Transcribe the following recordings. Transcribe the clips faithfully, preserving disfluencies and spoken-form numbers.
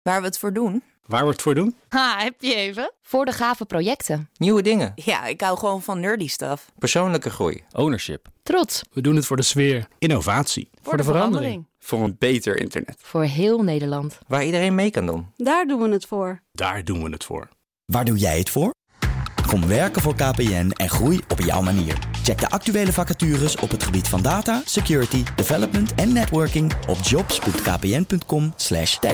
Waar we het voor doen? Waar we het voor doen? Ha, heb je even? Voor de gave projecten. Nieuwe dingen. Ja, ik hou gewoon van nerdy stuff. Persoonlijke groei. Ownership. Trots. We doen het voor de sfeer. Innovatie. Voor, voor de, de verandering. Voor een beter internet. Voor heel Nederland. Waar iedereen mee kan doen. Daar doen we het voor. Daar doen we het voor. Waar doe jij het voor? Kom werken voor K P N en groei op jouw manier. Check de actuele vacatures op het gebied van data, security, development en networking op jobs punt k p n punt com slash tech.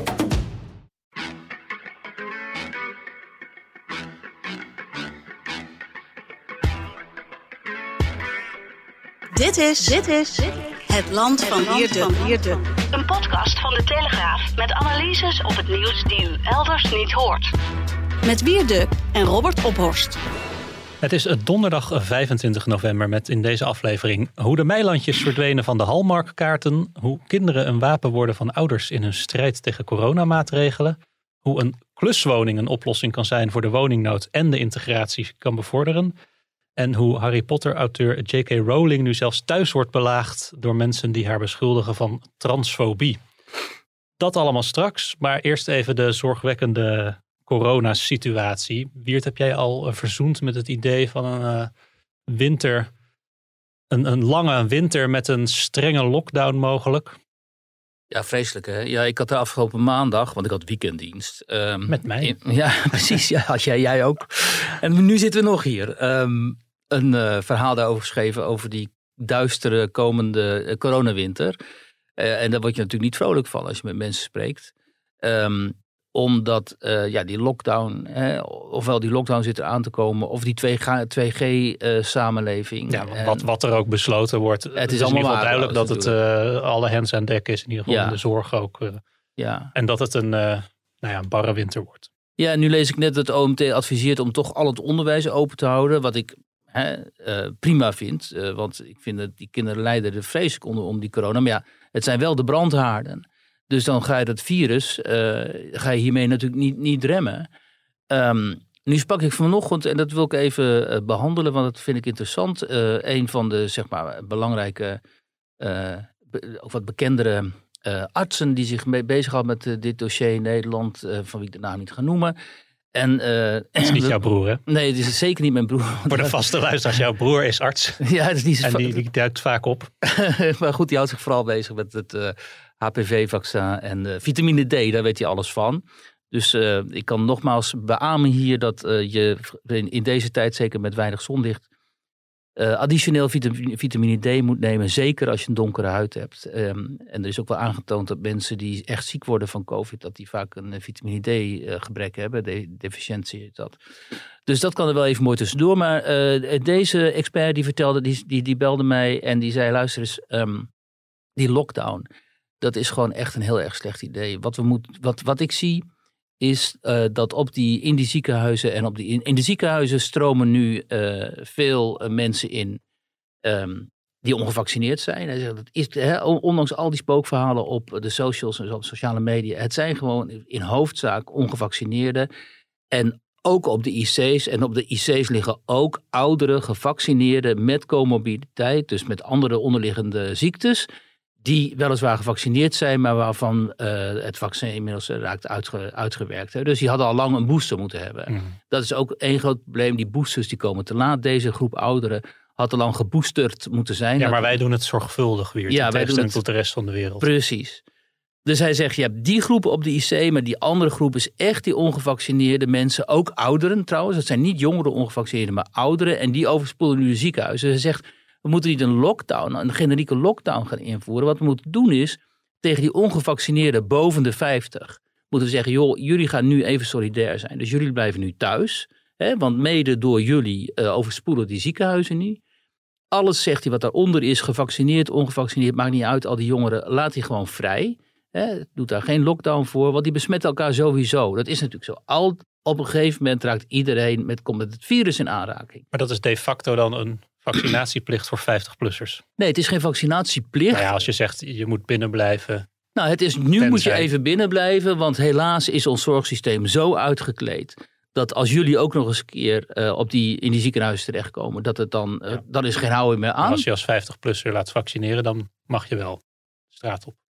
Dit is, dit is Het Land van Wierde. Een podcast van de Telegraaf met analyses op het nieuws die u elders niet hoort. Met Wierde en Robert Ophorst. Het is donderdag vijfentwintig november met in deze aflevering hoe de meilandjes verdwenen van de Hallmark-kaarten, hoe kinderen een wapen worden van ouders in hun strijd tegen coronamaatregelen, hoe een kluswoning een oplossing kan zijn voor de woningnood en de integratie kan bevorderen, en hoe Harry Potter-auteur J K Rowling nu zelfs thuis wordt belaagd door mensen die haar beschuldigen van transfobie. Dat allemaal straks, maar eerst even de zorgwekkende coronasituatie. Wiert, heb jij al uh, verzoend met het idee van een uh, winter, een, een lange winter met een strenge lockdown mogelijk? Ja, vreselijk hè. Ja, ik had de afgelopen maandag, want ik had weekenddienst. Um, met mij? In, ja, precies. Ja, had jij, jij ook. En nu zitten we nog hier. Um, een uh, verhaal daarover geschreven over die duistere komende uh, coronawinter. Uh, en daar word je natuurlijk niet vrolijk van als je met mensen spreekt. Um, Omdat uh, ja, die lockdown, hè, ofwel die lockdown zit er aan te komen, of die twee G uh, samenleving. Ja, en wat, wat er ook besloten wordt. Het is, het is allemaal in ieder geval duidelijk dat het uh, alle hens aan dek is. In ieder geval ja. in de zorg ook. Uh, ja. En dat het een, uh, nou ja, een barre winter wordt. Ja, nu lees ik net dat het O M T adviseert om toch al het onderwijs open te houden. Wat ik hè, uh, prima vind. Uh, want ik vind dat die kinderen lijden er vreselijk onder om die corona. Maar ja, het zijn wel de brandhaarden. Dus dan ga je dat virus, uh, ga je hiermee natuurlijk niet, niet remmen. Um, nu sprak ik vanochtend, en dat wil ik even uh, behandelen, want dat vind ik interessant. Uh, een van de, zeg maar, belangrijke, uh, be, of wat bekendere uh, artsen die zich mee bezighoudt met uh, dit dossier in Nederland, uh, van wie ik de naam niet ga noemen. En, uh, het is niet jouw broer, hè? Nee, het is zeker niet mijn broer. Voor de vaste luisteraars, jouw broer is arts. Ja, dat is niet zo. En die, die duikt vaak op. Maar goed, die houdt zich vooral bezig met het uh, H P V-vaccin en uh, vitamine D, daar weet hij alles van. Dus uh, ik kan nogmaals beamen hier dat uh, je in, in deze tijd, zeker met weinig zonlicht, uh, additioneel vitamine, vitamine D moet nemen. Zeker als je een donkere huid hebt. Um, en er is ook wel aangetoond dat mensen die echt ziek worden van COVID, dat die vaak een vitamine D uh, gebrek hebben. De, deficiëntie is dat. Dus dat kan er wel even mooi tussendoor. Maar uh, deze expert die vertelde, die, die, die belde mij en die zei, luister eens, um, die lockdown, dat is gewoon echt een heel erg slecht idee. Wat, we moet, wat, wat ik zie is uh, dat op die, in die ziekenhuizen en op die, in, in de ziekenhuizen stromen nu uh, veel uh, mensen in um, die ongevaccineerd zijn. Hij zegt, dat is, hè, ondanks al die spookverhalen op de socials en op sociale media, het zijn gewoon in hoofdzaak ongevaccineerden. En ook op de I C's. En op de I C's liggen ook oudere gevaccineerden met comorbiditeit, dus met andere onderliggende ziektes, die weliswaar gevaccineerd zijn, maar waarvan uh, het vaccin inmiddels uh, raakt uitge, uitgewerkt. Hè. Dus die hadden al lang een booster moeten hebben. Mm. Dat is ook één groot probleem. Die boosters die komen te laat. Deze groep ouderen had al lang geboosterd moeten zijn. Ja, maar wij doen het zorgvuldig weer. Ja, wij doen het tot de rest van de wereld. Precies. Dus hij zegt, je hebt die groep op de I C, maar die andere groep is echt die ongevaccineerde mensen. Ook ouderen trouwens. Dat zijn niet jongere ongevaccineerden, maar ouderen. En die overspoelen nu de ziekenhuizen. Hij zegt, we moeten niet een lockdown, een generieke lockdown gaan invoeren. Wat we moeten doen is, tegen die ongevaccineerden boven de vijftig, moeten we zeggen, joh, jullie gaan nu even solidair zijn. Dus jullie blijven nu thuis. Hè, want mede door jullie uh, overspoelen die ziekenhuizen nu. Alles, zegt hij, wat daaronder is, gevaccineerd, ongevaccineerd, maakt niet uit. Al die jongeren, laat hij gewoon vrij. Hè, doet daar geen lockdown voor, want die besmetten elkaar sowieso. Dat is natuurlijk zo. Al, op een gegeven moment raakt iedereen met, komt met het virus in aanraking. Maar dat is de facto dan een vaccinatieplicht voor vijftig-plussers. Nee, het is geen vaccinatieplicht. Nou ja, als je zegt, je moet binnen blijven. Nou, het is, nu tenzij... moet je even binnen blijven, want helaas is ons zorgsysteem zo uitgekleed dat als jullie ook nog eens een keer uh, op die, in die ziekenhuizen terechtkomen, dat het dan, uh, ja. dan is geen houden meer aan. Maar als je als vijftig-plusser laat vaccineren, dan mag je wel de straat op.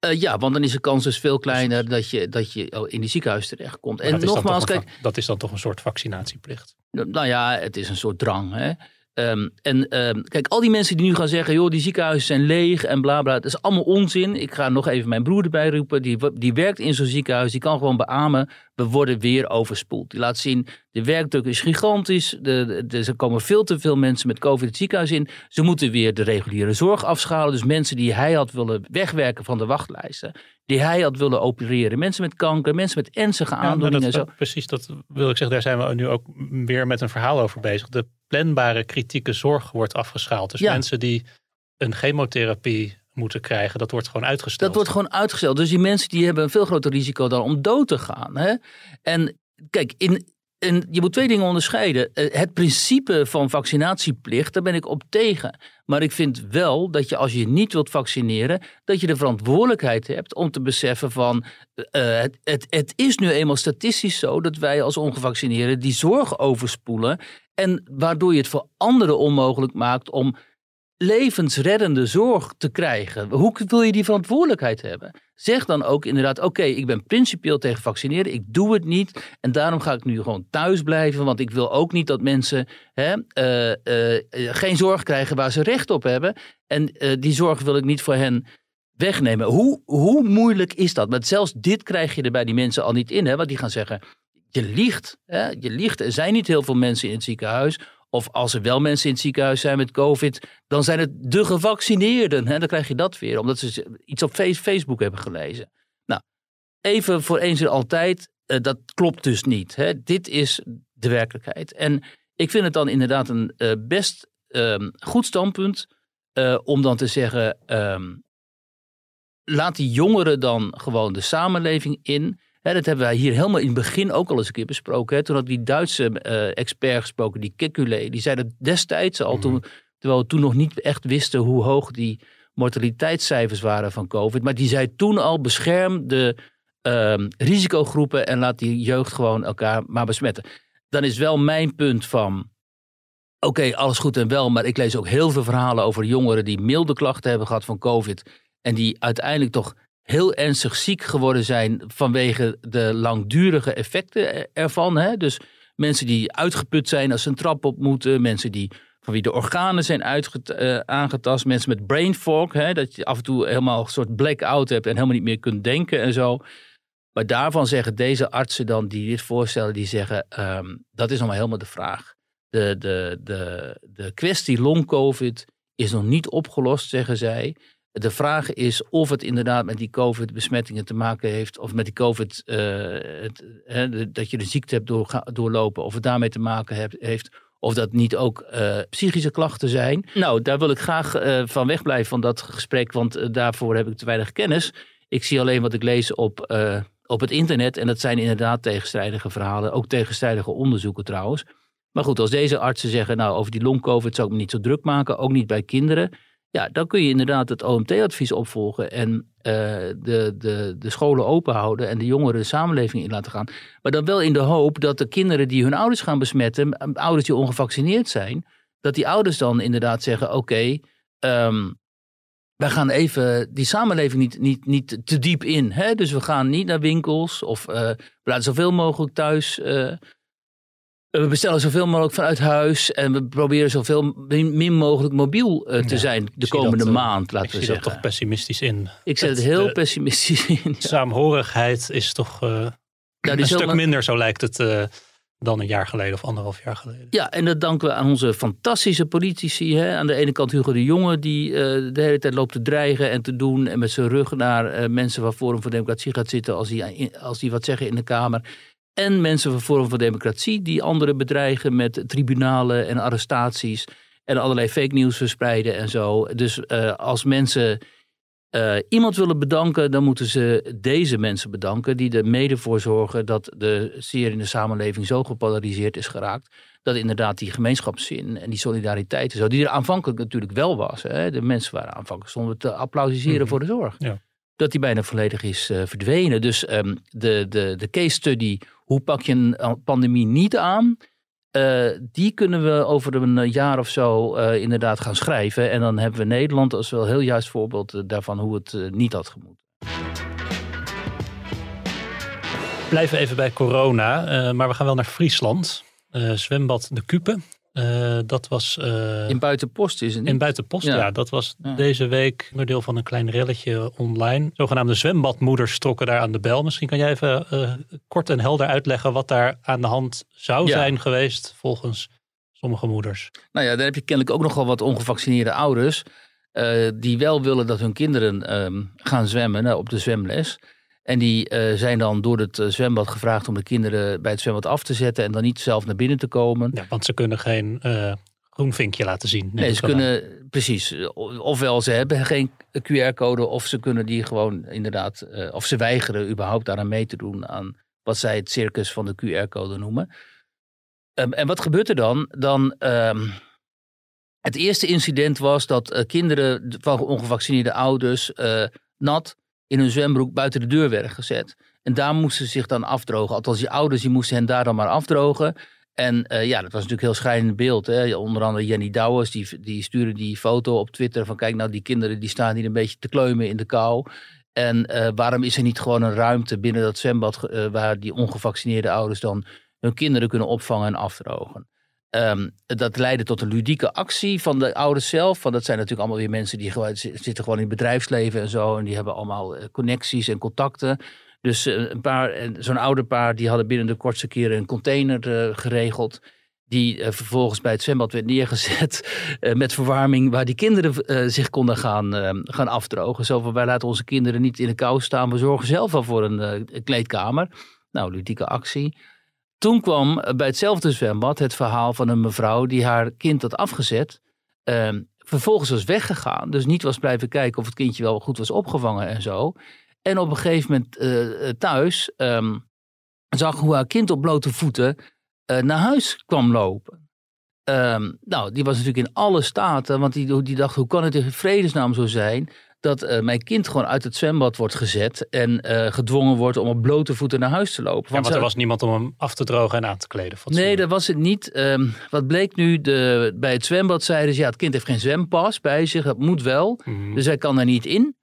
Uh, ja, want dan is de kans dus veel kleiner dat je, dat je in die ziekenhuis terechtkomt. En dat nogmaals, kijk, kijk, dat is dan toch een soort vaccinatieplicht? Nou ja, het is een soort drang. Hè? Um, en um, kijk, al die mensen die nu gaan zeggen, joh, die ziekenhuizen zijn leeg en bla bla, dat is allemaal onzin. Ik ga nog even mijn broer erbij roepen. Die, die werkt in zo'n ziekenhuis, die kan gewoon beamen. We worden weer overspoeld. Die laat zien, de werkdruk is gigantisch. De, de, de, er komen veel te veel mensen met COVID het ziekenhuis in. Ze moeten weer de reguliere zorg afschalen. Dus mensen die hij had willen wegwerken van de wachtlijsten, die hij had willen opereren. Mensen met kanker, mensen met ernstige aandoeningen. Ja, en zo. Dat, precies, dat wil ik zeggen. Daar zijn we nu ook weer met een verhaal over bezig. De planbare kritieke zorg wordt afgeschaald. Dus ja. mensen die een chemotherapie moeten krijgen, dat wordt gewoon uitgesteld. Dat wordt gewoon uitgesteld. Dus die mensen die hebben een veel groter risico dan om dood te gaan. Hè? En kijk, in, in, je moet twee dingen onderscheiden. Het principe van vaccinatieplicht, daar ben ik op tegen. Maar ik vind wel dat je, als je niet wilt vaccineren, dat je de verantwoordelijkheid hebt om te beseffen van uh, het, het, het is nu eenmaal statistisch zo dat wij als ongevaccineerden die zorg overspoelen. En waardoor je het voor anderen onmogelijk maakt om levensreddende zorg te krijgen. Hoe wil je die verantwoordelijkheid hebben? Zeg dan ook inderdaad, oké, okay, ik ben principieel tegen vaccineren. Ik doe het niet. En daarom ga ik nu gewoon thuis blijven. Want ik wil ook niet dat mensen hè, uh, uh, geen zorg krijgen waar ze recht op hebben. En uh, die zorg wil ik niet voor hen wegnemen. Hoe, hoe moeilijk is dat? Maar zelfs dit krijg je er bij die mensen al niet in. Hè? Want die gaan zeggen, je liegt. Hè? Je liegt. Er zijn niet heel veel mensen in het ziekenhuis. Of als er wel mensen in het ziekenhuis zijn met COVID, dan zijn het de gevaccineerden. Hè? Dan krijg je dat weer, omdat ze iets op Facebook hebben gelezen. Nou, even voor eens en altijd, uh, dat klopt dus niet. Hè? Dit is de werkelijkheid. En ik vind het dan inderdaad een uh, best um, goed standpunt uh, om dan te zeggen, um, laat die jongeren dan gewoon de samenleving in. Hè, dat hebben wij hier helemaal in het begin ook al eens een keer besproken. Hè. Toen had die Duitse uh, expert gesproken, die Kekulé. Die zei dat destijds al, toen, terwijl we toen nog niet echt wisten hoe hoog die mortaliteitscijfers waren van COVID. Maar die zei toen al, bescherm de uh, risicogroepen en laat die jeugd gewoon elkaar maar besmetten. Dan is wel mijn punt van, oké, okay, alles goed en wel. Maar ik lees ook heel veel verhalen over jongeren die milde klachten hebben gehad van COVID. En die uiteindelijk toch heel ernstig ziek geworden zijn vanwege de langdurige effecten ervan. Hè? Dus mensen die uitgeput zijn als ze een trap op moeten. Mensen die, van wie de organen zijn uitget, uh, aangetast. Mensen met brain fog. Hè? Dat je af en toe helemaal een soort blackout hebt en helemaal niet meer kunt denken en zo. Maar daarvan zeggen deze artsen dan die dit voorstellen, die zeggen, um, dat is nog maar helemaal de vraag. De, de, de, de kwestie long-covid is nog niet opgelost, zeggen zij. De vraag is of het inderdaad met die COVID-besmettingen te maken heeft, of met die COVID, uh, het, hè, dat je de ziekte hebt door, doorlopen, of het daarmee te maken heb, heeft, of dat niet ook uh, psychische klachten zijn. Nou, daar wil ik graag uh, van wegblijven van dat gesprek, want uh, daarvoor heb ik te weinig kennis. Ik zie alleen wat ik lees op, uh, op het internet en dat zijn inderdaad tegenstrijdige verhalen, ook tegenstrijdige onderzoeken trouwens. Maar goed, als deze artsen zeggen, nou over die long-covid zou ik me niet zo druk maken, ook niet bij kinderen. Ja, dan kun je inderdaad het O M T-advies opvolgen en uh, de, de, de scholen open houden en de jongeren de samenleving in laten gaan. Maar dan wel in de hoop dat de kinderen die hun ouders gaan besmetten, ouders die ongevaccineerd zijn, dat die ouders dan inderdaad zeggen, oké, okay, um, wij gaan even die samenleving niet, niet, niet te diep in. Hè? Dus we gaan niet naar winkels of uh, we laten zoveel mogelijk thuis. Uh, We bestellen zoveel mogelijk vanuit huis en we proberen zoveel min mogelijk mobiel uh, te ja, zijn de komende dat, maand, laten we zeggen. Ik zie dat toch pessimistisch in. Ik zet het, het heel pessimistisch in. Ja. Saamhorigheid is toch uh, nou, een stuk helemaal minder, zo lijkt het, uh, dan een jaar geleden of anderhalf jaar geleden. Ja, en dat danken we aan onze fantastische politici. Hè? Aan de ene kant Hugo de Jonge, die uh, de hele tijd loopt te dreigen en te doen en met zijn rug naar uh, mensen van Forum voor Democratie gaat zitten als die, als die wat zeggen in de Kamer. En mensen van Forum voor Democratie die anderen bedreigen met tribunalen en arrestaties en allerlei fake news verspreiden en zo. Dus uh, als mensen uh, iemand willen bedanken, dan moeten ze deze mensen bedanken die er mede voor zorgen dat de sfeer in de samenleving zo gepolariseerd is geraakt. Dat inderdaad die gemeenschapszin en die solidariteit en zo, die er aanvankelijk natuurlijk wel was. Hè? De mensen waren aanvankelijk stonden te applaudisseren mm-hmm. voor de zorg. Ja. Dat die bijna volledig is uh, verdwenen. Dus um, de, de, de case study, hoe pak je een pandemie niet aan, uh, die kunnen we over een jaar of zo uh, inderdaad gaan schrijven. En dan hebben we Nederland als wel heel juist voorbeeld uh, daarvan hoe het uh, niet had gemoeten. We blijven even bij corona, uh, maar we gaan wel naar Friesland. Uh, zwembad De Kupe. Uh, dat was... Uh, in Buitenpost is het niet? In Buitenpost, ja. ja dat was ja. deze week onderdeel van een klein relletje online. Zogenaamde zwembadmoeders trokken daar aan de bel. Misschien kan jij even uh, kort en helder uitleggen wat daar aan de hand zou ja. zijn geweest volgens sommige moeders. Nou ja, daar heb je kennelijk ook nogal wat ongevaccineerde ouders uh, die wel willen dat hun kinderen um, gaan zwemmen uh, op de zwemles. En die uh, zijn dan door het uh, zwembad gevraagd om de kinderen bij het zwembad af te zetten en dan niet zelf naar binnen te komen. Ja, want ze kunnen geen uh, groen vinkje laten zien. Nee, ze kunnen, aan. precies. Ofwel ze hebben geen Q R-code of ze kunnen die gewoon inderdaad, uh, of ze weigeren überhaupt daaraan mee te doen aan wat zij het circus van de Q R-code noemen. Um, en wat gebeurt er dan? Dan um, het eerste incident was dat uh, kinderen van ongevaccineerde ouders uh, nat in hun zwembroek buiten de deur werden gezet. En daar moesten ze zich dan afdrogen. Althans, die ouders die moesten hen daar dan maar afdrogen. En uh, ja, dat was natuurlijk heel schrijnend beeld. Hè? Onder andere Jenny Douwers, die, die stuurde die foto op Twitter van kijk nou, die kinderen die staan hier een beetje te kleumen in de kou. En uh, waarom is er niet gewoon een ruimte binnen dat zwembad uh, waar die ongevaccineerde ouders dan hun kinderen kunnen opvangen en afdrogen. Um, dat leidde tot een ludieke actie van de ouders zelf. Want dat zijn natuurlijk allemaal weer mensen die gewoon, zitten gewoon in het bedrijfsleven en zo. En die hebben allemaal uh, connecties en contacten. Dus uh, een paar, zo'n ouderpaar die hadden binnen de kortste keren een container uh, geregeld. Die uh, vervolgens bij het zwembad werd neergezet uh, met verwarming. Waar die kinderen uh, zich konden gaan, uh, gaan afdrogen. Zo van wij laten onze kinderen niet in de kou staan. We zorgen zelf wel voor een uh, kleedkamer. Nou, ludieke actie. Toen kwam bij hetzelfde zwembad het verhaal van een mevrouw die haar kind had afgezet. Uh, vervolgens was weggegaan. Dus niet was blijven kijken of het kindje wel goed was opgevangen en zo. En op een gegeven moment uh, thuis um, zag hoe haar kind op blote voeten uh, naar huis kwam lopen. Um, nou, die was natuurlijk in alle staten. Want die, die dacht, hoe kan het in vredesnaam zo zijn dat uh, mijn kind gewoon uit het zwembad wordt gezet en uh, gedwongen wordt om op blote voeten naar huis te lopen. Ja, want er was niemand om hem af te drogen en aan te kleden. Nee, dat was het niet. Um, wat bleek nu, de, bij het zwembad zeiden ze, ja, het kind heeft geen zwempas bij zich, dat moet wel. Mm-hmm. Dus hij kan er niet in.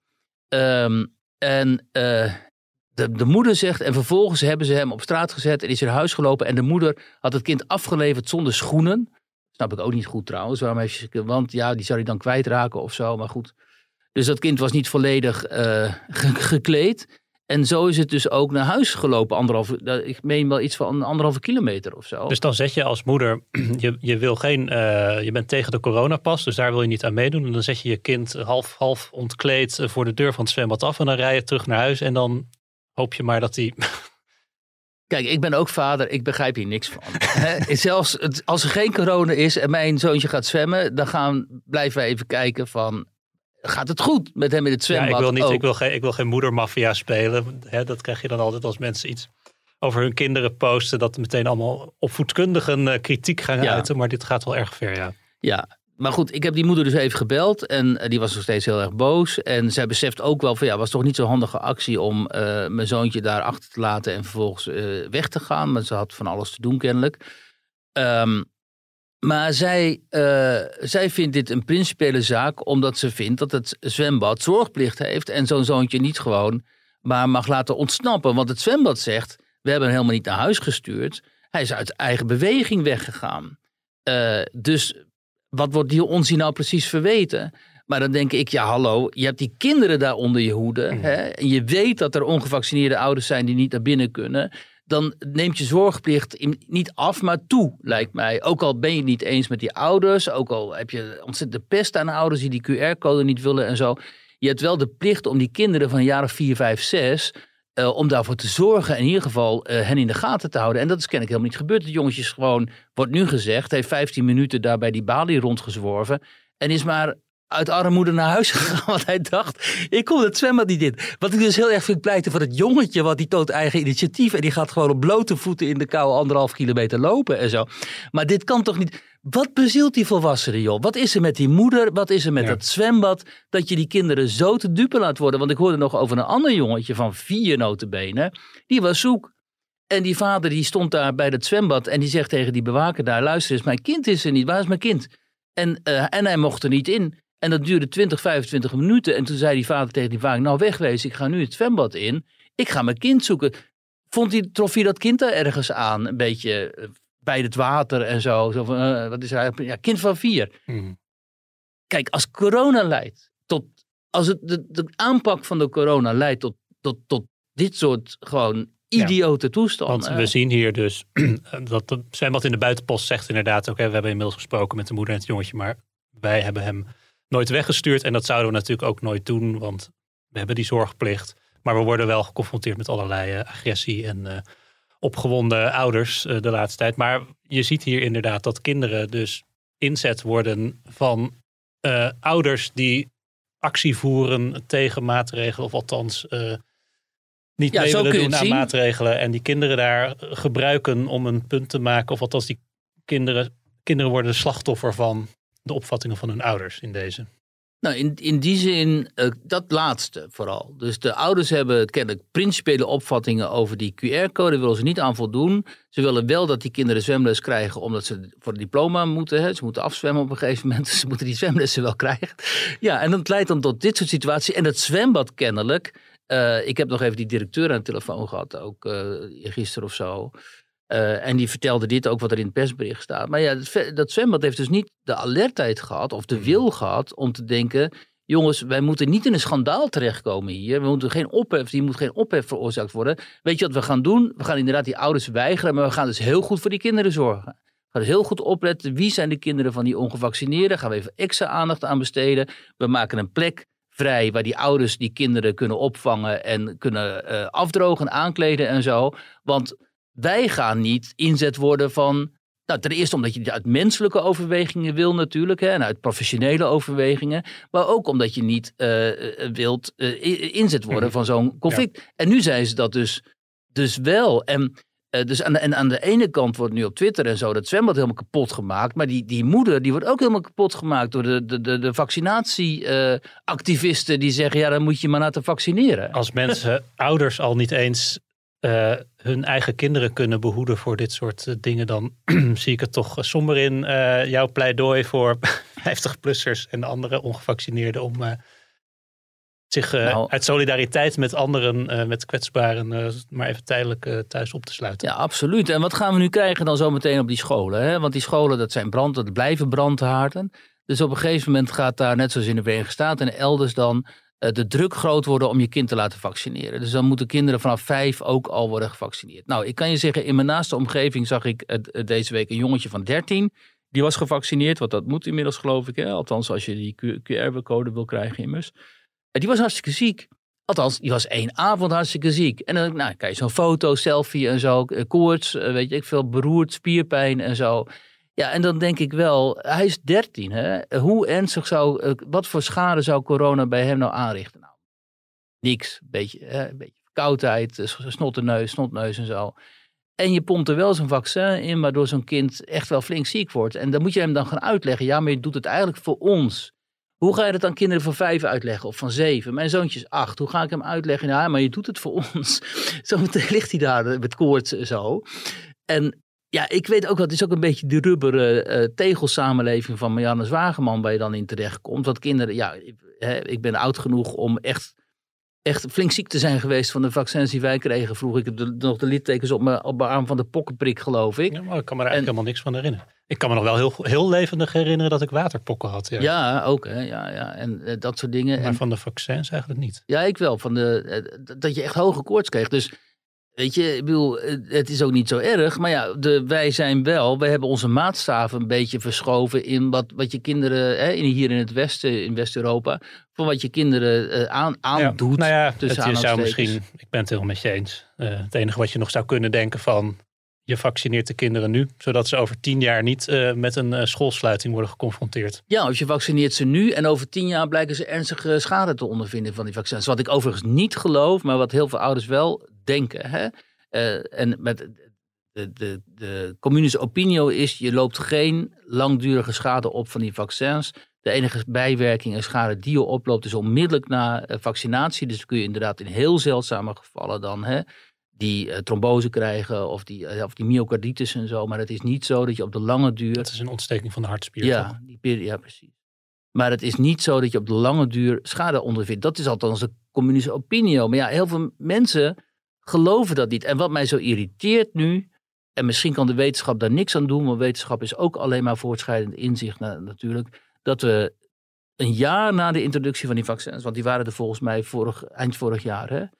Um, en uh, de, de moeder zegt, en vervolgens hebben ze hem op straat gezet en is naar huis gelopen. En de moeder had het kind afgeleverd zonder schoenen. Snap ik ook niet goed trouwens. Waarom heeft je, want ja, die zou hij dan kwijtraken of zo, maar goed. Dus dat kind was niet volledig uh, gekleed. En zo is het dus ook naar huis gelopen. Anderhalve, ik meen wel iets van anderhalve kilometer of zo. Dus dan zet je als moeder, je, je, wil geen, uh, je bent tegen de coronapas, dus daar wil je niet aan meedoen. En dan zet je je kind half, half ontkleed voor de deur van het zwembad af. En dan rij je terug naar huis en dan hoop je maar dat hij... Kijk, ik ben ook vader, ik begrijp hier niks van. He, zelfs het, als er geen corona is en mijn zoontje gaat zwemmen, dan gaan, blijven we even kijken van... Gaat het goed met hem in het zwembad? Ja, ik wil, niet, ik wil geen, ik wil geen moedermafia spelen. He, dat krijg je dan altijd als mensen iets over hun kinderen posten. Dat meteen allemaal opvoedkundigen uh, kritiek gaan ja. uiten. Maar dit gaat wel erg ver, ja. Ja, maar goed, ik heb die moeder dus even gebeld. En uh, die was nog steeds heel erg boos. En zij beseft ook wel van ja, het was toch niet zo'n handige actie om uh, mijn zoontje daar achter te laten en vervolgens uh, weg te gaan. Maar ze had van alles te doen kennelijk. Um, Maar zij, uh, zij vindt dit een principiële zaak omdat ze vindt dat het zwembad zorgplicht heeft en zo'n zoontje niet gewoon maar mag laten ontsnappen. Want het zwembad zegt, we hebben hem helemaal niet naar huis gestuurd. Hij is uit eigen beweging weggegaan. Uh, dus wat wordt die onzin nou precies verweten? Maar dan denk ik, ja hallo, je hebt die kinderen daar onder je hoede. Mm. Hè, en je weet dat er ongevaccineerde ouders zijn die niet naar binnen kunnen. Dan neemt je zorgplicht niet af, maar toe, lijkt mij. Ook al ben je het niet eens met die ouders. Ook al heb je ontzettend de pest aan ouders die die Q R-code niet willen en zo. Je hebt wel de plicht om die kinderen van een jaar of vier, vijf, zes... Uh, om daarvoor te zorgen en in ieder geval uh, hen in de gaten te houden. En dat is kennelijk helemaal niet gebeurd. De jongetje is gewoon, wordt nu gezegd, heeft vijftien minuten daar bij die balie rondgezworven. En is maar uit armoede naar huis gegaan. Want hij dacht, ik kom het zwembad niet in. Wat ik dus heel erg vind pleiten voor het jongetje. Want die toont eigen initiatief. En die gaat gewoon op blote voeten in de kou anderhalf kilometer lopen en zo. Maar dit kan toch niet... Wat bezielt die volwassenen, joh? Wat is er met die moeder? Wat is er met ja. dat zwembad? Dat je die kinderen zo te dupe laat worden. Want ik hoorde nog over een ander jongetje van vier notabene. Die was zoek. En die vader die stond daar bij het zwembad. En die zegt tegen die bewaker daar, luister eens, mijn kind is er niet. Waar is mijn kind? En, uh, en hij mocht er niet in. En dat duurde twintig, vijfentwintig minuten. En toen zei die vader tegen die vader, nou wegwezen, ik ga nu het zwembad in. Ik ga mijn kind zoeken. Vond hij, trof hij dat kind daar ergens aan? Een beetje uh, bij het water en zo. zo van, uh, wat is hij? Ja, kind van vier. Hmm. Kijk, als corona leidt tot, als het de, de aanpak van de corona leidt tot, tot, tot dit soort gewoon idiote ja, toestanden. Want we zien hier dus dat het zwembad in de buitenpost zegt inderdaad ook, hè, we hebben inmiddels gesproken met de moeder en het jongetje, maar wij hebben hem nooit weggestuurd en dat zouden we natuurlijk ook nooit doen, want we hebben die zorgplicht. Maar we worden wel geconfronteerd met allerlei uh, agressie en uh, opgewonden ouders uh, de laatste tijd. Maar je ziet hier inderdaad dat kinderen dus inzet worden van uh, ouders die actie voeren tegen maatregelen, of althans uh, niet ja, mee willen doen aan zien. maatregelen. En die kinderen daar gebruiken om een punt te maken. Of althans die kinderen, kinderen worden slachtoffer van de opvattingen van hun ouders in deze. Nou, in, in die zin, uh, dat laatste vooral. Dus de ouders hebben kennelijk principiële opvattingen over die Q R-code. Daar willen ze niet aan voldoen. Ze willen wel dat die kinderen zwemles krijgen, omdat ze voor het diploma moeten. Hè. Ze moeten afzwemmen op een gegeven moment. Dus ze moeten die zwemlessen wel krijgen. Ja, en dat leidt dan tot dit soort situaties. En dat zwembad kennelijk. Uh, ik heb nog even die directeur aan de telefoon gehad, ook uh, gisteren of zo. Uh, en die vertelde dit ook wat er in het persbericht staat. Maar ja, dat, dat zwembad heeft dus niet de alertheid gehad of de wil gehad om te denken, jongens, wij moeten niet in een schandaal terechtkomen hier. We moeten geen ophef, hier moet geen ophef veroorzaakt worden. Weet je wat we gaan doen? We gaan inderdaad die ouders weigeren, maar we gaan dus heel goed voor die kinderen zorgen. We gaan dus heel goed opletten, wie zijn de kinderen van die ongevaccineerden? Gaan we even extra aandacht aan besteden. We maken een plek vrij waar die ouders die kinderen kunnen opvangen en kunnen uh, afdrogen, aankleden en zo. Want wij gaan niet inzet worden van, nou ten eerste omdat je uit menselijke overwegingen wil natuurlijk, hè, en uit professionele overwegingen, maar ook omdat je niet uh, wilt uh, inzet worden van zo'n conflict. Ja. En nu zijn ze dat dus, dus wel. En, uh, dus aan de, en aan de ene kant wordt nu op Twitter en zo dat zwembad helemaal kapot gemaakt, maar die, die moeder die wordt ook helemaal kapot gemaakt door de, de, de, de vaccinatieactivisten uh, die zeggen, ja dan moet je maar laten vaccineren. Als mensen, ouders al niet eens Uh, hun eigen kinderen kunnen behoeden voor dit soort uh, dingen, dan zie ik het toch uh, somber in uh, jouw pleidooi voor vijftig-plussers en andere ongevaccineerden om uh, zich uh, nou, uit solidariteit met anderen, uh, met kwetsbaren, uh, maar even tijdelijk uh, thuis op te sluiten. Ja, absoluut. En wat gaan we nu krijgen dan zo meteen op die scholen? Hè? Want die scholen, dat zijn brand, dat blijven brandhaarden. Dus op een gegeven moment gaat daar, net zoals in de Verenigde Staten en elders dan, de druk groot worden om je kind te laten vaccineren. Dus dan moeten kinderen vanaf vijf ook al worden gevaccineerd. Nou, ik kan je zeggen, in mijn naaste omgeving zag ik uh, deze week een jongetje van dertien. Die was gevaccineerd, want dat moet inmiddels geloof ik. Hè? Althans, als je die Q R-code wil krijgen immers. Uh, die was hartstikke ziek. Althans, die was één avond hartstikke ziek. En dan nou, krijg je zo'n foto, selfie en zo. Uh, koorts, uh, weet je, ik veel beroerd, spierpijn en zo. Ja, en dan denk ik wel, hij is dertien. Hè? Hoe ernstig zou, wat voor schade zou corona bij hem nou aanrichten? Nou, niks. Beetje, hè? Een beetje verkoudheid, snotneus, snotneus en zo. En je pompt er wel zo'n vaccin in, waardoor zo'n kind echt wel flink ziek wordt. En dan moet je hem dan gaan uitleggen, ja, maar je doet het eigenlijk voor ons. Hoe ga je dat aan kinderen van vijf uitleggen of van zeven? Mijn zoontje is acht. Hoe ga ik hem uitleggen? Ja, maar je doet het voor ons. Zometeen ligt hij daar met koorts en zo. En ja, ik weet ook wel, het is ook een beetje de rubberen uh, tegelsamenleving van Marianne Zwageman waar je dan in terecht komt. Want kinderen, ja, hè, ik ben oud genoeg om echt, echt flink ziek te zijn geweest van de vaccins die wij kregen. Vroeg ik heb de, nog de littekens op mijn, op mijn arm van de pokkenprik, geloof ik. Ja, maar ik kan me er eigenlijk en, helemaal niks van herinneren. Ik kan me nog wel heel, heel levendig herinneren dat ik waterpokken had. Ja, ja ook. Hè, ja, ja. En uh, dat soort dingen. Maar en, van de vaccins eigenlijk niet. Ja, ik wel. Van de, uh, dat je echt hoge koorts kreeg. Dus weet je, ik bedoel, het is ook niet zo erg. Maar ja, de, wij zijn wel, wij hebben onze maatstaven een beetje verschoven in wat, wat je kinderen, hè, hier in het Westen, in West-Europa, van wat je kinderen uh, aan, aandoet. Ja, nou ja, het, je zou misschien, ik ben het helemaal met je eens. Uh, het enige wat je nog zou kunnen denken van, je vaccineert de kinderen nu, zodat ze over tien jaar niet uh, met een uh, schoolsluiting worden geconfronteerd. Ja, of je vaccineert ze nu en over tien jaar blijken ze ernstige schade te ondervinden van die vaccins. Wat ik overigens niet geloof, maar wat heel veel ouders wel denken. Hè? Uh, en met de, de, de communis opinio is, je loopt geen langdurige schade op van die vaccins. De enige bijwerking en schade die je oploopt is onmiddellijk na uh, vaccinatie. Dus kun je inderdaad in heel zeldzame gevallen dan, hè, die uh, trombose krijgen of die, uh, of die myocarditis en zo. Maar het is niet zo dat je op de lange duur... Dat is een ontsteking van de hartspier. Ja, die, ja precies. Maar het is niet zo dat je op de lange duur schade ondervindt. Dat is althans de communistische opinie. Maar ja, heel veel mensen geloven dat niet. En wat mij zo irriteert nu, en misschien kan de wetenschap daar niks aan doen, want wetenschap is ook alleen maar voortschrijdend inzicht na, natuurlijk, dat we een jaar na de introductie van die vaccins, want die waren er volgens mij vorig, eind vorig jaar, hè?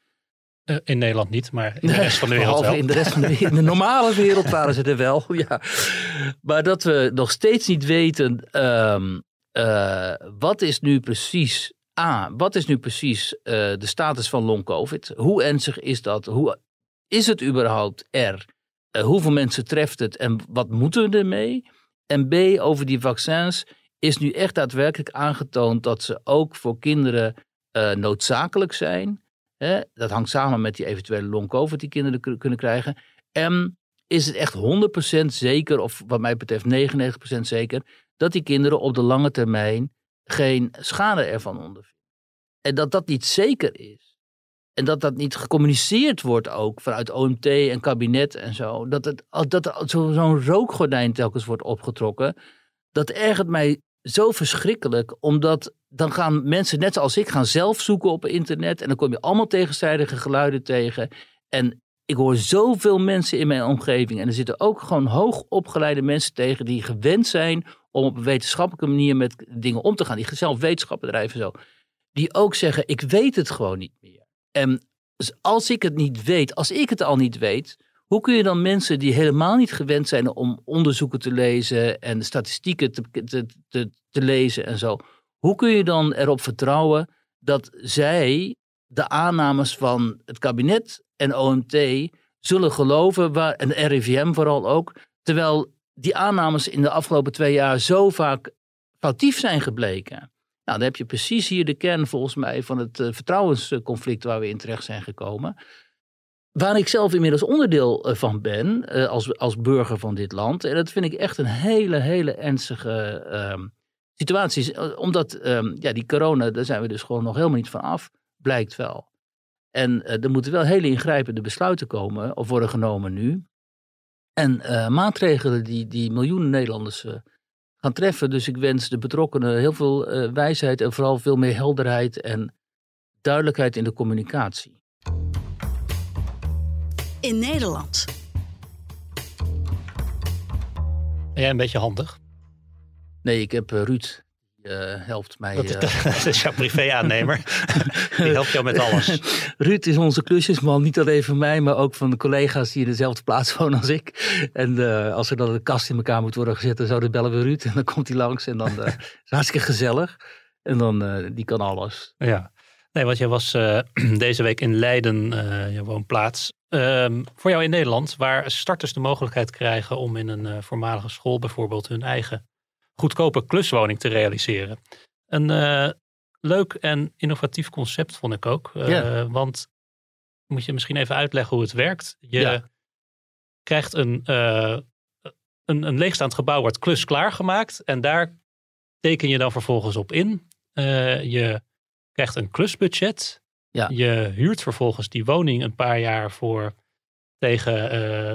In Nederland niet, maar in de rest van de wereld wel. In de rest van de, in de normale wereld waren ze er wel, ja. Maar dat we nog steeds niet weten, um, uh, wat is nu precies, A, wat is nu precies uh, de status van long covid? Hoe ernstig is dat? Hoe is het überhaupt er? Uh, hoeveel mensen treft het en wat moeten we ermee? En B, over die vaccins is nu echt daadwerkelijk aangetoond dat ze ook voor kinderen uh, noodzakelijk zijn. Hè? Dat hangt samen met die eventuele long-covid die kinderen k- kunnen krijgen. En is het echt honderd procent zeker, of wat mij betreft negenennegentig procent zeker, dat die kinderen op de lange termijn geen schade ervan ondervinden. En dat dat niet zeker is. En dat dat niet gecommuniceerd wordt ook vanuit O M T en kabinet en zo. Dat, het, dat er zo, zo'n rookgordijn telkens wordt opgetrokken. Dat ergert mij zo verschrikkelijk. Omdat dan gaan mensen net zoals ik gaan zelf zoeken op internet. En dan kom je allemaal tegenstrijdige geluiden tegen. En ik hoor zoveel mensen in mijn omgeving. En er zitten ook gewoon hoogopgeleide mensen tegen die gewend zijn om op een wetenschappelijke manier met dingen om te gaan. Die zelf wetenschap bedrijven zo. Die ook zeggen, ik weet het gewoon niet meer. En als ik het niet weet, als ik het al niet weet, hoe kun je dan mensen die helemaal niet gewend zijn om onderzoeken te lezen en statistieken te, te, te, te lezen en zo, hoe kun je dan erop vertrouwen dat zij de aannames van het kabinet en O M T zullen geloven, waar, en R I V M vooral ook, terwijl die aannames in de afgelopen twee jaar zo vaak foutief zijn gebleken? Nou, dan heb je precies hier de kern volgens mij van het uh, vertrouwensconflict waar we in terecht zijn gekomen. Waar ik zelf inmiddels onderdeel uh, van ben, uh, als, als burger van dit land. En dat vind ik echt een hele, hele ernstige uh, situatie. Omdat um, ja, die corona, daar zijn we dus gewoon nog helemaal niet van af, blijkt wel. En uh, er moeten wel hele ingrijpende besluiten komen, of worden genomen nu. En uh, maatregelen die, die miljoenen Nederlanders uh, gaan treffen. Dus ik wens de betrokkenen heel veel uh, wijsheid en vooral veel meer helderheid en duidelijkheid in de communicatie. In Nederland. Ben jij een beetje handig? Nee, ik heb uh, Ruud. Die uh, helpt mij. Dat, Uh, dat is jouw privé-aannemer. Die helpt jou met alles. Ruud is onze klusjesman. Niet alleen van mij, maar ook van de collega's die in dezelfde plaats wonen als ik. En uh, als er dan een kast in elkaar moet worden gezet, dan zo, dan bellen we Ruud. En dan komt hij langs. En dan uh, is het hartstikke gezellig. En dan, uh, die kan alles. Ja. Nee, want jij was uh, deze week in Leiden, uh, je woonplaats. Uh, voor jou in Nederland, waar starters de mogelijkheid krijgen om in een uh, voormalige school bijvoorbeeld hun eigen goedkope kluswoning te realiseren. Een uh, leuk en innovatief concept vond ik ook. Uh, ja. Want moet je misschien even uitleggen hoe het werkt. Je ja. krijgt een, uh, een, een leegstaand gebouw, wordt klus klaargemaakt. En daar teken je dan vervolgens op in. Uh, je krijgt een klusbudget. Ja. Je huurt vervolgens die woning een paar jaar voor tegen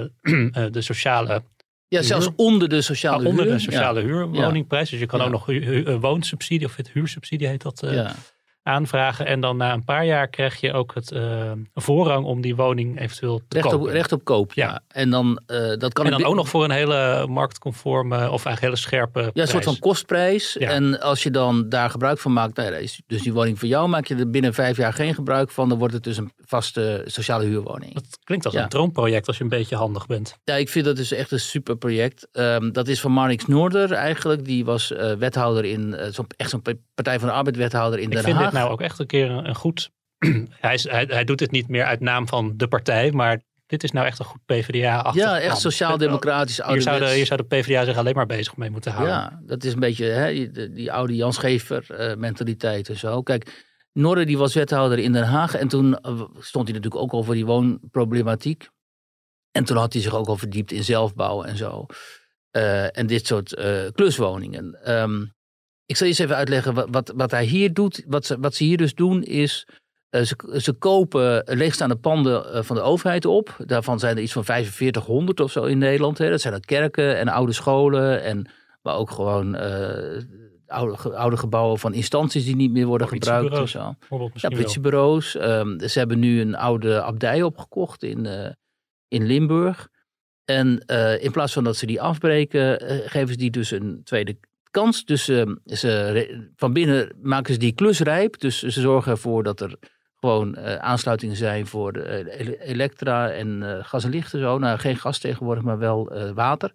uh, de sociale... Ja, zelfs onder de sociale ja, onder huur. de sociale ja. huurwoningprijs. Dus je kan ja. ook nog hu- hu- woonsubsidie of het huursubsidie heet dat uh, ja. aanvragen. En dan na een paar jaar krijg je ook het uh, voorrang om die woning eventueel te recht kopen. Op, recht op koop, ja. ja. En dan, uh, dat kan en dan een... ook nog voor een hele marktconforme of eigenlijk hele scherpe Ja, een prijs. soort van kostprijs. Ja. En als je dan daar gebruik van maakt, nou ja, is dus die woning voor jou, maak je er binnen vijf jaar geen gebruik van, dan wordt het dus een vaste sociale huurwoning. Dat klinkt als ja. een droomproject als je een beetje handig bent. Ja, ik vind dat dus echt een super project. Um, dat is van Marnix Noorder eigenlijk. Die was uh, wethouder in, uh, zo'n, echt zo'n Partij van de Arbeid wethouder in Den Haag. Ik vind dit nou ook echt een keer een, een goed... hij, is, hij, hij doet het niet meer uit naam van de partij, maar dit is nou echt een goed P v d A-achtig. Ja, echt sociaal-democratisch. Hier zou, de, hier zou de P v d A zich alleen maar bezig mee moeten houden. Ja, dat is een beetje hè, die, die oude Jan Schever uh, mentaliteit en zo. Kijk, Noorder die was wethouder in Den Haag en toen uh, stond hij natuurlijk ook al voor die woonproblematiek. En toen had hij zich ook al verdiept in zelfbouw en zo. Uh, en dit soort uh, kluswoningen. Um, ik zal je eens even uitleggen wat, wat, wat hij hier doet. Wat ze, wat ze hier dus doen is... Uh, ze, ze kopen leegstaande panden uh, van de overheid op. Daarvan zijn er iets van vijfenveertighonderd of zo in Nederland. Hè. Dat zijn dan kerken en oude scholen. En, maar ook gewoon uh, oude, oude gebouwen van instanties die niet meer worden gebruikt. En zo. Ja, politiebureaus. Um, ze hebben nu een oude abdij opgekocht in, uh, in Limburg. En uh, in plaats van dat ze die afbreken, uh, geven ze die dus een tweede kans. Dus uh, ze, van binnen maken ze die klusrijp. Dus ze zorgen ervoor dat er gewoon uh, aansluitingen zijn voor uh, elektra en uh, gas en licht en zo. Nou, geen gas tegenwoordig, maar wel uh, water.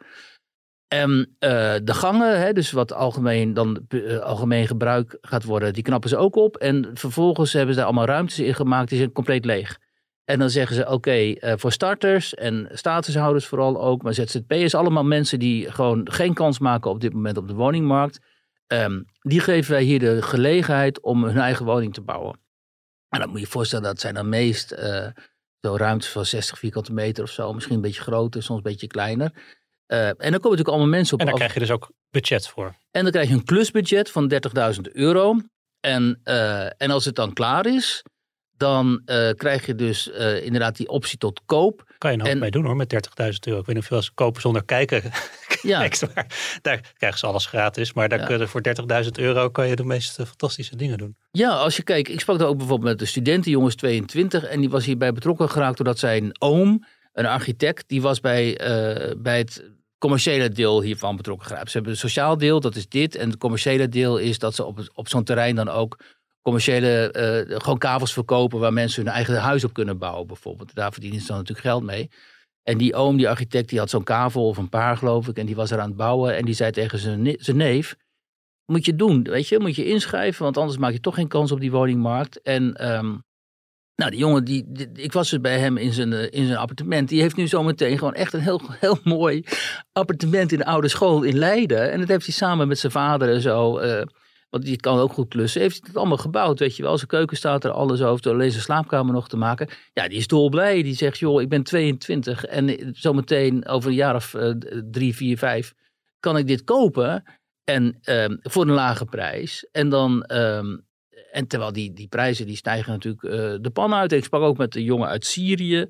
En uh, de gangen, hè, dus wat algemeen, dan, uh, algemeen gebruik gaat worden, die knappen ze ook op. En vervolgens hebben ze daar allemaal ruimtes in gemaakt, die zijn compleet leeg. En dan zeggen ze, oké, okay, uh, voor starters en statushouders vooral ook, maar Z Z P'ers, allemaal mensen die gewoon geen kans maken op dit moment op de woningmarkt. Um, die geven wij hier de gelegenheid om hun eigen woning te bouwen. En dan moet je je voorstellen, dat zijn dan meest uh, zo ruimtes van zestig vierkante meter of zo, misschien een beetje groter, soms een beetje kleiner. Uh, en dan komen natuurlijk allemaal mensen op. En dan af. krijg je dus ook budget voor. En dan krijg je een klusbudget van dertigduizend euro. En, uh, en als het dan klaar is, dan uh, krijg je dus uh, inderdaad die optie tot koop. Kan je nog mee doen hoor, met dertigduizend euro. Ik weet niet of je als kopen zonder kijken ja. kijkt, maar daar krijgen ze alles gratis. Maar daar ja. kunnen, voor dertigduizend euro kan je de meest uh, fantastische dingen doen. Ja, als je kijkt, ik sprak daar ook bijvoorbeeld met de studenten, jongens tweeëntwintig. En die was hierbij betrokken geraakt doordat zijn oom, een architect, die was bij, uh, bij het commerciële deel hiervan betrokken geraakt. Ze hebben een sociaal deel, dat is dit. En het commerciële deel is dat ze op, op zo'n terrein dan ook commerciële, uh, gewoon kavels verkopen waar mensen hun eigen huis op kunnen bouwen bijvoorbeeld. Daar verdienen ze dan natuurlijk geld mee. En die oom, die architect, die had zo'n kavel of een paar geloof ik. En die was er aan het bouwen en die zei tegen zijn, zijn neef, moet je doen, weet je, moet je inschrijven, want anders maak je toch geen kans op die woningmarkt. En um, nou, die jongen, die, die, ik was dus bij hem in zijn, in zijn appartement. Die heeft nu zometeen gewoon echt een heel, heel mooi appartement in de oude school in Leiden. En dat heeft hij samen met zijn vader en zo, uh, want die kan ook goed klussen, heeft hij het allemaal gebouwd, weet je wel. Zijn keuken staat er, alles over, alleen zijn slaapkamer nog te maken. Ja, die is dolblij. Die zegt, joh, ik ben tweeëntwintig en zometeen over een jaar of uh, drie, vier, vijf kan ik dit kopen. En um, voor een lage prijs. En dan, um, en terwijl die, die prijzen die stijgen natuurlijk uh, de pan uit. Ik sprak ook met een jongen uit Syrië,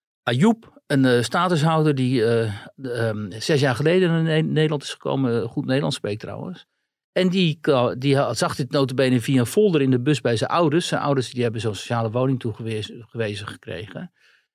Ayoub, een uh, statushouder die uh, um, zes jaar geleden in Nederland is gekomen, goed Nederlands spreekt trouwens. En die, die zag dit notabene via een folder in de bus bij zijn ouders. Zijn ouders die hebben zo'n sociale woning toegewezen gewezen gekregen.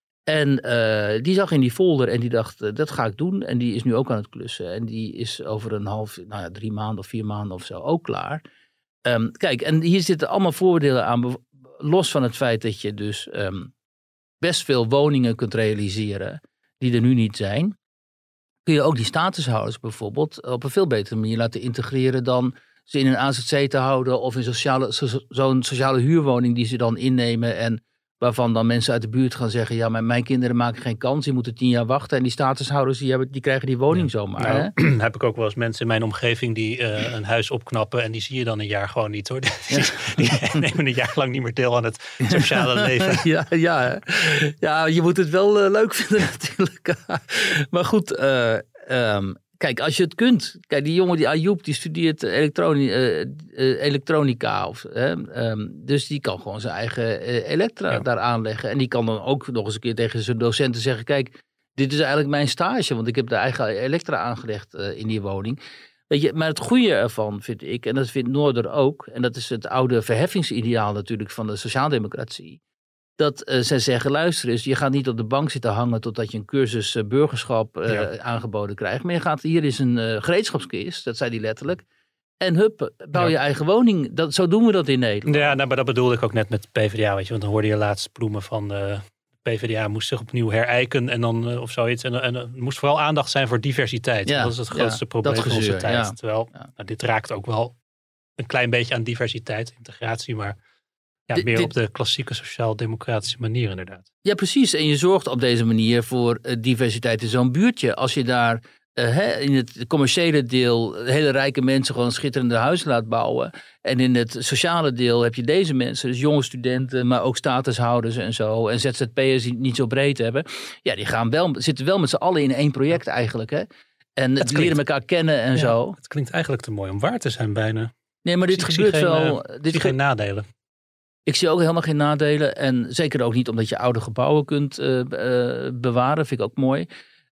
En uh, die zag in die folder en die dacht, uh, dat ga ik doen. En die is nu ook aan het klussen. En die is over een half, nou ja, drie maanden of vier maanden of zo ook klaar. Um, kijk, en hier zitten allemaal voordelen aan. Los van het feit dat je dus um, best veel woningen kunt realiseren die er nu niet zijn. Kun je ook die statushouders bijvoorbeeld op een veel betere manier laten integreren dan ze in een A Z C te houden of in sociale, zo, zo'n sociale huurwoning die ze dan innemen en waarvan dan mensen uit de buurt gaan zeggen, ja, maar mijn kinderen maken geen kans, die moeten tien jaar wachten en die statushouders die, hebben, die krijgen die woning ja. zomaar. Nou, hè? Heb ik ook wel eens mensen in mijn omgeving die uh, een huis opknappen en die zie je dan een jaar gewoon niet hoor. Die, ja. die nemen een jaar lang niet meer deel aan het sociale leven. ja, ja, ja, je moet het wel uh, leuk vinden natuurlijk. Maar goed, uh, um, kijk, als je het kunt. Kijk, die jongen, die Ayoub, die studeert elektroni- uh, uh, elektronica. Of, uh, um, dus die kan gewoon zijn eigen uh, elektra ja. daar aanleggen. En die kan dan ook nog eens een keer tegen zijn docenten zeggen, kijk, dit is eigenlijk mijn stage. Want ik heb de eigen elektra aangelegd uh, in die woning. Weet je, maar het goede ervan vind ik, en dat vindt Noorder ook, en dat is het oude verheffingsideaal natuurlijk van de sociaaldemocratie. Dat uh, zij zeggen, luister eens, je gaat niet op de bank zitten hangen totdat je een cursus uh, burgerschap uh, ja. aangeboden krijgt. Maar je gaat, hier is een uh, gereedschapskist, dat zei hij letterlijk. En hup, bouw ja. je eigen woning. Dat, zo doen we dat in Nederland. Ja, nou, maar dat bedoelde ik ook net met de P v d A, weet je. Want dan hoorde je laatst Ploemen van de P v d A moest zich opnieuw herijken en dan uh, of zoiets. En, en er moest vooral aandacht zijn voor diversiteit. Ja. Dat is het grootste ja, probleem van onze tijd. Ja. Terwijl, ja. nou, dit raakt ook wel een klein beetje aan diversiteit, integratie, maar ja, meer dit, op de klassieke sociaal-democratische manier inderdaad. Ja, precies. En je zorgt op deze manier voor uh, diversiteit in zo'n buurtje. Als je daar uh, hè, in het commerciële deel hele rijke mensen gewoon schitterende huizen laat bouwen. En in het sociale deel heb je deze mensen, dus jonge studenten, maar ook statushouders en zo. En Z Z P'ers die het niet zo breed hebben. Ja, die gaan wel, zitten wel met z'n allen in één project eigenlijk. Hè? En het leren elkaar kennen en ja, zo. Het klinkt eigenlijk te mooi om waar te zijn bijna. Nee, maar dit ik gebeurt zie geen, wel. Uh, dit zie geen nadelen. Ik zie ook helemaal geen nadelen. En zeker ook niet omdat je oude gebouwen kunt uh, uh, bewaren. Vind ik ook mooi.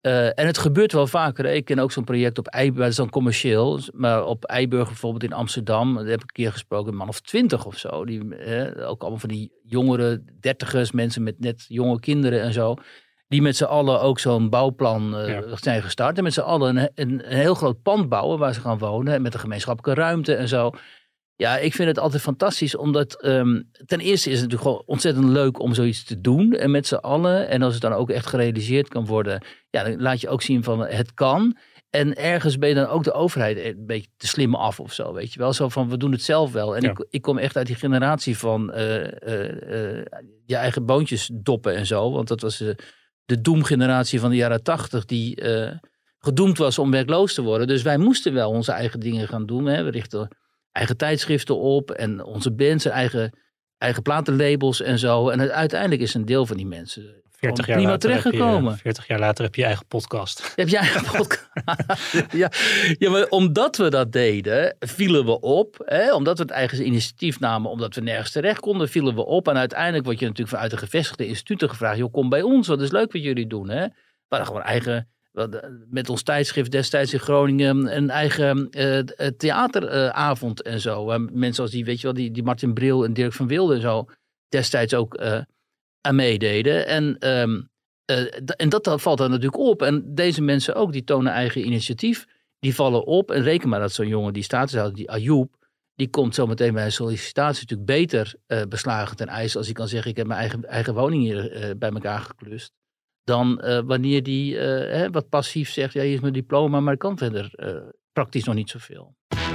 Uh, en het gebeurt wel vaker. Hè? Ik ken ook zo'n project op Eiburg, dat is dan commercieel. Maar op Eiburg bijvoorbeeld in Amsterdam, daar heb ik een keer gesproken, een man of twintig of zo. Die, eh, ook allemaal van die jongeren, dertigers, mensen met net jonge kinderen en zo. Die met z'n allen ook zo'n bouwplan uh, ja. zijn gestart. En met z'n allen een, een, een heel groot pand bouwen waar ze gaan wonen. Met een gemeenschappelijke ruimte en zo. Ja, ik vind het altijd fantastisch. Omdat um, ten eerste is het natuurlijk gewoon ontzettend leuk om zoiets te doen. En met z'n allen. En als het dan ook echt gerealiseerd kan worden. Ja, dan laat je ook zien van het kan. En ergens ben je dan ook de overheid een beetje te slim af of zo. Weet je wel, zo van we doen het zelf wel. En ja. ik, ik kom echt uit die generatie van uh, uh, uh, je eigen boontjes doppen en zo. Want dat was... Uh, de doemgeneratie van de jaren tachtig die uh, gedoemd was om werkloos te worden. Dus wij moesten wel onze eigen dingen gaan doen. Hè. We richten eigen tijdschriften op en onze bands en eigen, eigen platenlabels en zo. En uiteindelijk is een deel van die mensen veertig jaar prima terechtgekomen. veertig jaar later heb je je eigen podcast. Heb je eigen podcast? ja. ja, maar omdat we dat deden, vielen we op. Hè? Omdat we het eigen initiatief namen, omdat we nergens terecht konden, vielen we op. En uiteindelijk word je natuurlijk vanuit de gevestigde instituten gevraagd. Joh, kom bij ons, wat is leuk wat jullie doen. Hè? We hadden gewoon eigen, met ons tijdschrift destijds in Groningen, een eigen uh, theateravond uh, en zo. Uh, mensen als die, weet je wel, die, die Martin Bril en Dirk van Wilde en zo, destijds ook... Uh, aan meededen. En, um, uh, d- en dat, dat valt dan natuurlijk op. En deze mensen ook, die tonen eigen initiatief. Die vallen op. En reken maar dat zo'n jongen die status houdt, die Ayoub, die komt zo meteen bij een sollicitatie natuurlijk beter uh, beslagen ten ijs. Als hij kan zeggen, ik heb mijn eigen, eigen woning hier uh, bij elkaar geklust. Dan uh, wanneer die uh, hè, wat passief zegt, ja, hier is mijn diploma, maar ik kan verder uh, praktisch nog niet zoveel.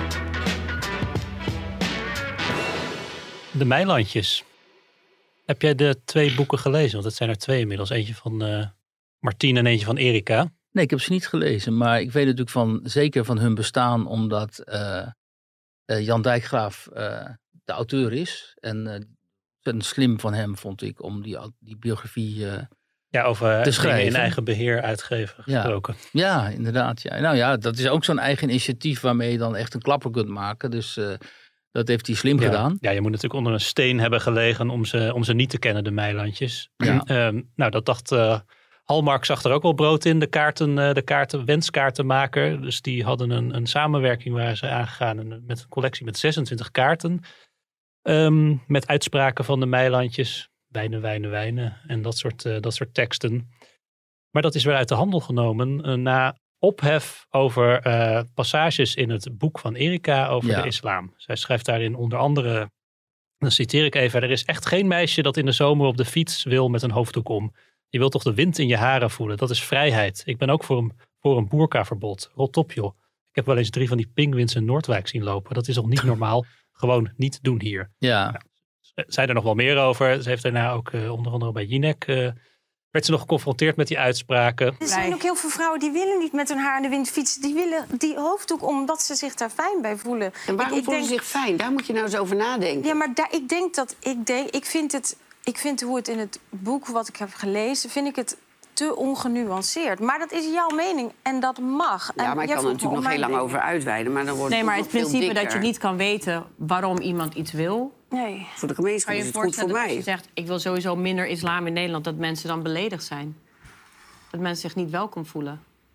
De Meilandjes. Heb jij de twee boeken gelezen? Want het zijn er twee inmiddels. Eentje van uh, Martien en eentje van Erika. Nee, ik heb ze niet gelezen. Maar ik weet natuurlijk van, zeker van hun bestaan. Omdat uh, uh, Jan Dijkgraaf uh, de auteur is. En uh, het slim van hem vond ik om die, die biografie uh, ja, over te schrijven. In eigen beheer uitgeven gesproken. Ja, ja, inderdaad. Ja. Nou ja, dat is ook zo'n eigen initiatief waarmee je dan echt een klapper kunt maken. Dus... Uh, Dat heeft hij slim ja. gedaan. Ja, je moet natuurlijk onder een steen hebben gelegen om ze, om ze niet te kennen, de Meilandjes. Ja. um, nou, dat dacht uh, Hallmark, zag er ook wel brood in, de kaarten, uh, de kaarten, wenskaartenmaker. Dus die hadden een, een samenwerking waar ze aangegaan en, met een collectie met zesentwintig kaarten. Um, met uitspraken van de Meilandjes. Wijnen, wijnen, wijnen. En dat soort, uh, dat soort teksten. Maar dat is weer uit de handel genomen uh, na... ophef over uh, passages in het boek van Erika over ja. de islam. Zij schrijft daarin onder andere, dan citeer ik even, er is echt geen meisje dat in de zomer op de fiets wil met een hoofddoek om. Je wilt toch de wind in je haren voelen, dat is vrijheid. Ik ben ook voor een, voor een boerkaverbod. Rot op joh. Ik heb wel eens drie van die pinguïns in Noordwijk zien lopen. Dat is toch niet normaal? Gewoon niet doen hier. Ja. Nou, ze zei er nog wel meer over. Ze heeft daarna ook uh, onder andere bij Jinek... Uh, werd ze nog geconfronteerd met die uitspraken. Er zijn ook heel veel vrouwen die willen niet met hun haar in de wind fietsen. Die willen die hoofddoek omdat ze zich daar fijn bij voelen. En waarom ik, ik voelen denk, ze zich fijn? Daar moet je nou eens over nadenken. Ja, maar daar, ik denk dat... Ik, denk, ik, vind het, ik vind hoe het in het boek wat ik heb gelezen... vind ik het te ongenuanceerd. Maar dat is jouw mening en dat mag. Ja, maar ik kan er natuurlijk nog heel lang over uitweiden. Maar dan wordt nee, maar het, het principe dat je niet kan weten waarom iemand iets wil... Nee. Voor de gemeenschap is het goed voor mij. Als je zegt, ik wil sowieso minder islam in Nederland... dat mensen dan beledigd zijn. Dat mensen zich niet welkom voelen.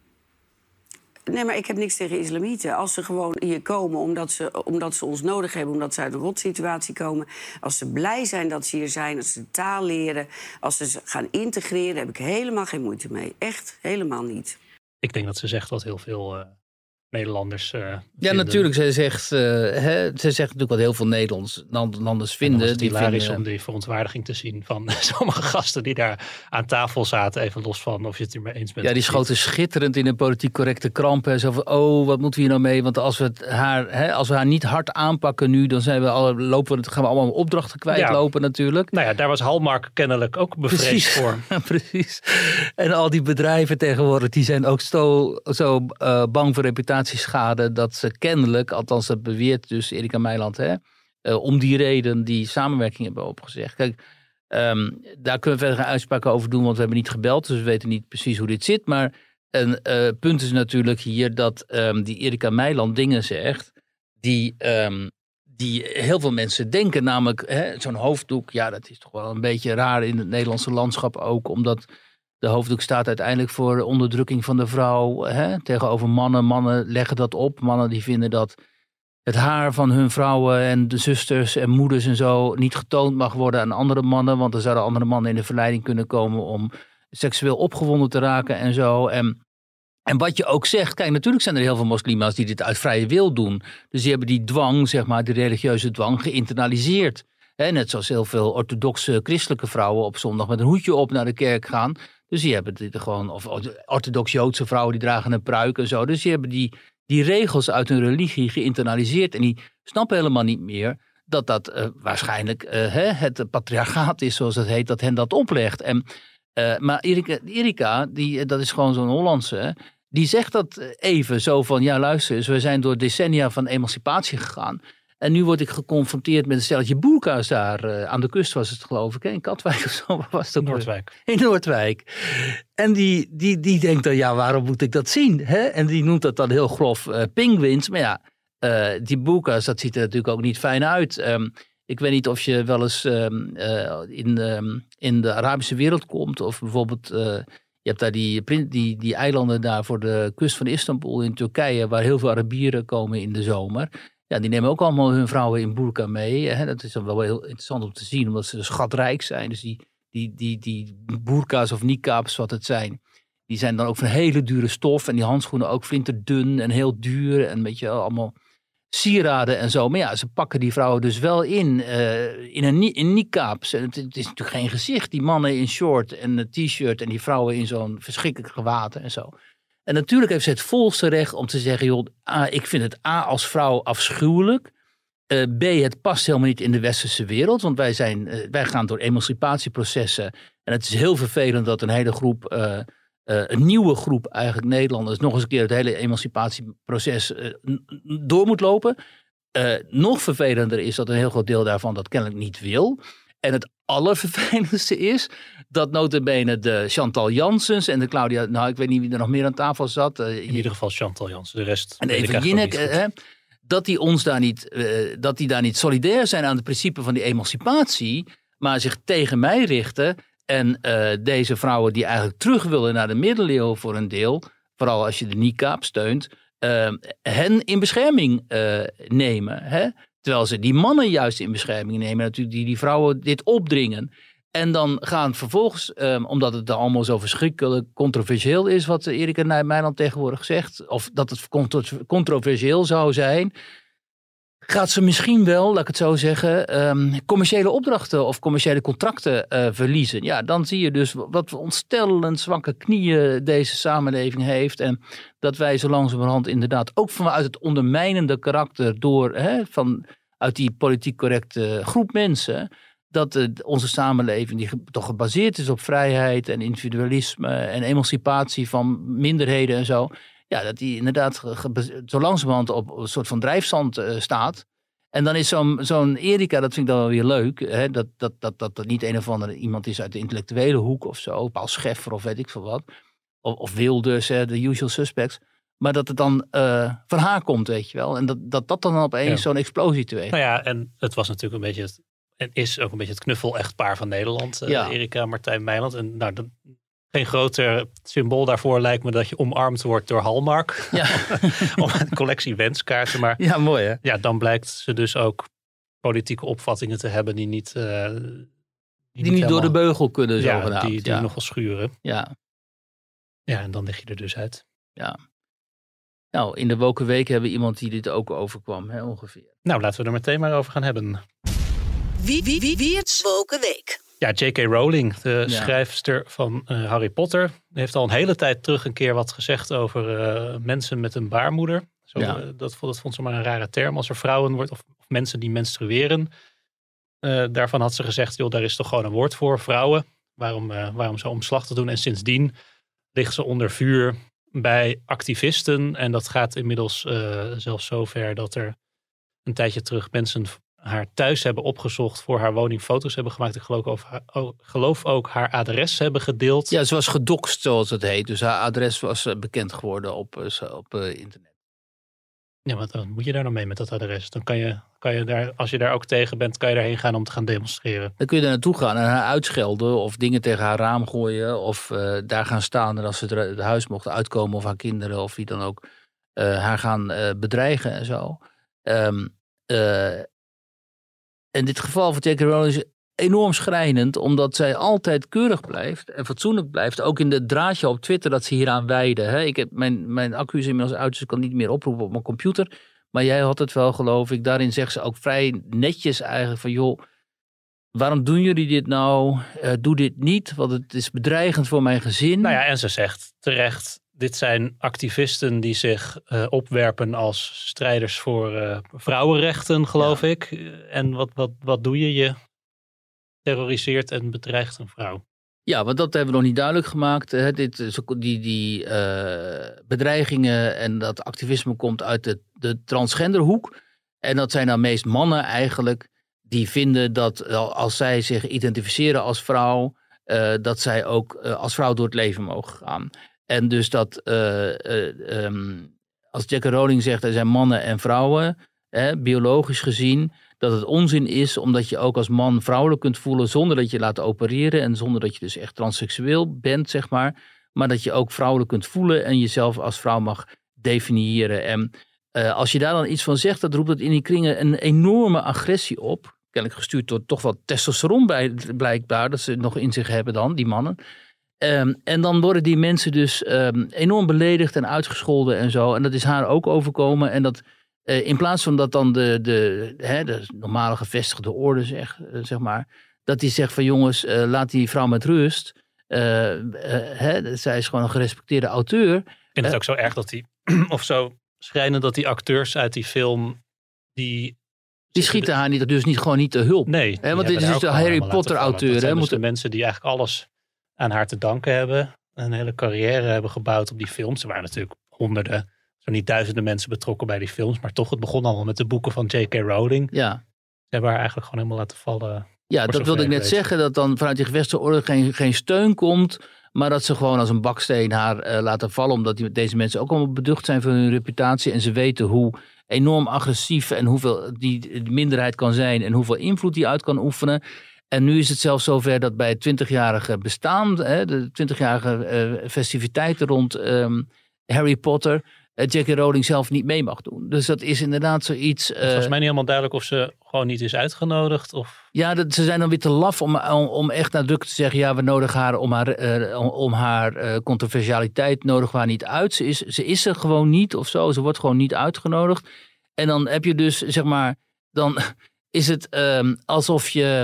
Nee, maar ik heb niks tegen islamieten. Als ze gewoon hier komen omdat ze, omdat ze ons nodig hebben... omdat ze uit een rotsituatie komen... als ze blij zijn dat ze hier zijn, als ze de taal leren... als ze gaan integreren, heb ik helemaal geen moeite mee. Echt, helemaal niet. Ik denk dat ze zegt wat heel veel... Uh... Nederlanders uh, Ja, vinden. natuurlijk. Zij zegt, uh, hè, zij zegt natuurlijk wat heel veel Nederlanders vinden. Het die hilarisch vinden, om die verontwaardiging te zien van sommige gasten die daar aan tafel zaten. Even los van of je het er mee eens bent. Ja, die schoten schitterend in een politiek correcte krampen. Zo van, oh, wat moeten we hier nou mee? Want als we, het haar, hè, als we haar niet hard aanpakken nu... dan zijn we al, lopen we, gaan we allemaal opdrachten kwijtlopen ja. natuurlijk. Nou ja, daar was Hallmark kennelijk ook bevreesd Precies. voor. Precies. En al die bedrijven tegenwoordig... die zijn ook zo, zo uh, bang voor reputatieschade... dat ze kennelijk, althans dat beweert dus Erika Meiland... Hè, uh, om die reden die samenwerking hebben opgezegd. Kijk, um, daar kunnen we verder geen uitspraken over doen... want we hebben niet gebeld, dus we weten niet precies hoe dit zit. Maar een uh, punt is natuurlijk hier dat um, die Erika Meiland dingen zegt... die, um, die heel veel mensen denken. Namelijk, hè, zo'n hoofddoek, ja, dat is toch wel een beetje raar in het Nederlandse landschap ook... omdat De hoofddoek staat uiteindelijk voor onderdrukking van de vrouw hè, tegenover mannen. Mannen leggen dat op. Mannen die vinden dat het haar van hun vrouwen en de zusters en moeders en zo niet getoond mag worden aan andere mannen. Want dan zouden andere mannen in de verleiding kunnen komen om seksueel opgewonden te raken en zo. En, en wat je ook zegt, kijk, natuurlijk zijn er heel veel moslima's die dit uit vrije wil doen. Dus die hebben die dwang, zeg maar, die religieuze dwang geïnternaliseerd. He, net zoals heel veel orthodoxe christelijke vrouwen op zondag met een hoedje op naar de kerk gaan. Dus die hebben dit gewoon, of orthodox-Joodse vrouwen die dragen een pruik en zo. Dus die hebben die, die regels uit hun religie geïnternaliseerd. En die snappen helemaal niet meer dat dat uh, waarschijnlijk uh, hè, het patriarchaat is, zoals het heet, dat hen dat oplegt. En, uh, maar Erika, Erika die, dat is gewoon zo'n Hollandse, hè, die zegt dat even zo van, ja luister eens, we zijn door decennia van emancipatie gegaan. En nu word ik geconfronteerd met een stelletje boerka's daar. Uh, aan de kust was het geloof ik. Hè? In Katwijk of zo. Was het ook Noordwijk. In Noordwijk. En die, die, die denkt dan, ja, waarom moet ik dat zien? Hè? En die noemt dat dan heel grof uh, pinguïns. Maar ja, uh, die boerka's, dat ziet er natuurlijk ook niet fijn uit. Um, ik weet niet of je wel eens um, uh, in, um, in de Arabische wereld komt. Of bijvoorbeeld, uh, je hebt daar die, die, die eilanden daar voor de kust van Istanbul in Turkije. Waar heel veel Arabieren komen in de zomer. Ja, die nemen ook allemaal hun vrouwen in burka mee. Hè. Dat is dan wel heel interessant om te zien, omdat ze schatrijk zijn. Dus die, die, die, die burka's of niqabs, wat het zijn, die zijn dan ook van hele dure stof. En die handschoenen ook flinterdun en heel duur. En een beetje allemaal sieraden en zo. Maar ja, ze pakken die vrouwen dus wel in, uh, in een in niqabs. En het, het is natuurlijk geen gezicht. Die mannen in short en een t-shirt en die vrouwen in zo'n verschrikkelijk gewaad en zo. En natuurlijk heeft ze het volste recht om te zeggen, joh, A, ik vind het A als vrouw afschuwelijk. Uh, B, het past helemaal niet in de westerse wereld. Want wij, zijn, uh, wij gaan door emancipatieprocessen. En het is heel vervelend dat een hele groep, uh, uh, een nieuwe groep eigenlijk Nederlanders, nog eens een keer het hele emancipatieproces uh, door moet lopen. Uh, nog vervelender is dat een heel groot deel daarvan dat kennelijk niet wil. En het allervervelendste is dat nota bene de Chantal Janssens en de Claudia, nou ik weet niet wie er nog meer aan tafel zat. Uh, In ieder geval Chantal Janssen, de rest. En even Jinek, uh, dat die ons daar niet, uh, dat die daar niet solidair zijn aan het principe van die emancipatie, maar zich tegen mij richten. En uh, deze vrouwen die eigenlijk terug willen naar de middeleeuwen voor een deel, vooral als je de niqab steunt, uh, hen in bescherming uh, nemen. Hè? Terwijl ze die mannen juist in bescherming nemen, natuurlijk die die vrouwen dit opdringen. En dan gaan vervolgens, um, omdat het dan allemaal zo verschrikkelijk controversieel is, wat Erika Nijmeiland tegenwoordig zegt, of dat het controversieel zou zijn, gaat ze misschien wel, laat ik het zo zeggen, um, commerciële opdrachten of commerciële contracten uh, verliezen. Ja, dan zie je dus wat ontstellend zwakke knieën deze samenleving heeft. En dat wij zo langzamerhand inderdaad ook vanuit het ondermijnende karakter door, hè, van, uit die politiek correcte groep mensen, dat uh, onze samenleving, die toch gebaseerd is op vrijheid en individualisme en emancipatie van minderheden en zo, ja, dat die inderdaad ge- zo langzamerhand op een soort van drijfzand uh, staat. En dan is zo'n, zo'n Erika, dat vind ik dan wel weer leuk, hè, dat, dat, dat, dat dat niet een of andere iemand is uit de intellectuele hoek of zo, Paul Scheffer of weet ik veel wat, of, of Wilders, hè, de usual suspects, maar dat het dan uh, van haar komt, weet je wel. En dat dat, dat dan opeens ja. zo'n explosie teweeg. Nou ja, en het was natuurlijk een beetje, het, en is ook een beetje het knuffel-echtpaar van Nederland, uh, ja. Erika, Martijn Meiland. En nou, dat, geen groter symbool daarvoor lijkt me dat je omarmd wordt door Hallmark. Ja. Om een collectie wenskaarten. Maar ja, mooi hè? Ja, dan blijkt ze dus ook politieke opvattingen te hebben die niet... Uh, die, die niet, niet helemaal, door de beugel kunnen, ja, zogenaamd. Die, die ja. nog wel schuren. Ja. Ja, en dan lig je er dus uit. Ja. Nou, in de woke week hebben we iemand die dit ook overkwam, hè, ongeveer. Nou, laten we er meteen maar over gaan hebben. Wie, wie, wie, wie het woke week? Ja, J K Rowling, de ja. schrijfster van uh, Harry Potter, heeft al een hele tijd terug een keer wat gezegd over uh, mensen met een baarmoeder. Zo, ja. uh, dat, dat vond ze maar een rare term als er vrouwen wordt of, of mensen die menstrueren. Uh, daarvan had ze gezegd, joh, daar is toch gewoon een woord voor, vrouwen. Waarom, uh, waarom zo omslag te doen? En sindsdien ligt ze onder vuur bij activisten. En dat gaat inmiddels uh, zelfs zover dat er een tijdje terug mensen haar thuis hebben opgezocht, voor haar woning foto's hebben gemaakt. Ik geloof ook, haar, geloof ook haar adres hebben gedeeld. Ja, ze was gedoxt, zoals het heet. Dus haar adres was bekend geworden op, op uh, internet. Ja, maar dan moet je daar nog mee met dat adres. Dan kan je, kan kan je daar, als je daar ook tegen bent, kan je daarheen gaan om te gaan demonstreren. Dan kun je daar naartoe gaan en haar uitschelden of dingen tegen haar raam gooien. Of uh, daar gaan staan en als ze het huis mocht uitkomen of haar kinderen of wie dan ook. Uh, haar gaan uh, bedreigen en zo. Um, uh, in dit geval van J K Rowling is enorm schrijnend, omdat zij altijd keurig blijft en fatsoenlijk blijft. Ook in het draadje op Twitter dat ze hieraan wijden. Hè? Ik heb mijn, mijn accu is inmiddels uit, dus ik kan niet meer oproepen op mijn computer. Maar jij had het wel, geloof ik. Daarin zegt ze ook vrij netjes eigenlijk van, joh, waarom doen jullie dit nou? Uh, doe dit niet, want het is bedreigend voor mijn gezin. Nou ja, en ze zegt terecht, dit zijn activisten die zich uh, opwerpen als strijders voor uh, vrouwenrechten, geloof ja. ik. En wat, wat, wat doe je? Je terroriseert en bedreigt een vrouw. Ja, want dat hebben we nog niet duidelijk gemaakt. Hè. Dit, die die uh, bedreigingen en dat activisme komt uit de, de transgenderhoek. En dat zijn dan meest mannen eigenlijk die vinden dat als zij zich identificeren als vrouw, uh, dat zij ook uh, als vrouw door het leven mogen gaan. En dus dat uh, uh, um, als J K Rowling zegt er zijn mannen en vrouwen, hè, biologisch gezien, dat het onzin is omdat je ook als man vrouwelijk kunt voelen zonder dat je laat opereren en zonder dat je dus echt transseksueel bent, zeg maar. Maar dat je ook vrouwelijk kunt voelen en jezelf als vrouw mag definiëren. En uh, als je daar dan iets van zegt, dat roept het in die kringen een enorme agressie op. Kennelijk gestuurd door toch wel testosteron bij, blijkbaar, dat ze het nog in zich hebben dan, die mannen. Um, en dan worden die mensen dus um, enorm beledigd en uitgescholden en zo. En dat is haar ook overkomen. En dat uh, in plaats van dat dan de, de, hè, de normale gevestigde orde, zeg, uh, zeg maar, dat die zegt van jongens, uh, laat die vrouw met rust. Uh, uh, hè, zij is gewoon een gerespecteerde auteur. Ik vind het ook zo erg dat die, of zo schrijnend dat die acteurs uit die film, die... Die schieten haar niet, dus niet, gewoon niet te hulp. Nee. Hè, want dit is dus de Harry Potter auteur. Dat zijn hè, dus moeten... de mensen die eigenlijk alles aan haar te danken hebben. Een hele carrière hebben gebouwd op die films. Er waren natuurlijk honderden, zo niet duizenden mensen betrokken bij die films. Maar toch, het begon allemaal met de boeken van J K Rowling. Ja. Ze hebben haar eigenlijk gewoon helemaal laten vallen. Ja, dat wilde ik net zeggen. Dat dan vanuit die gevestigde orde geen, geen steun komt. Maar dat ze gewoon als een baksteen haar uh, laten vallen. Omdat die, deze mensen ook allemaal beducht zijn voor hun reputatie. En ze weten hoe enorm agressief en hoeveel die minderheid kan zijn. En hoeveel invloed die uit kan oefenen. En nu is het zelfs zover dat bij het twintigjarige bestaan, hè, de twintigjarige uh, festiviteiten rond um, Harry Potter, uh, J K Rowling zelf niet mee mag doen. Dus dat is inderdaad zoiets. Uh, het was mij niet helemaal duidelijk of ze gewoon niet is uitgenodigd. Of... Ja, dat, ze zijn dan weer te laf om, om, om echt nadrukkelijk te zeggen, ja, we nodigen haar om haar, uh, om, om haar uh, controversialiteit nodigen we haar niet uit. Ze is, ze is er gewoon niet of zo. Ze wordt gewoon niet uitgenodigd. En dan heb je dus, zeg maar, dan is het um, alsof je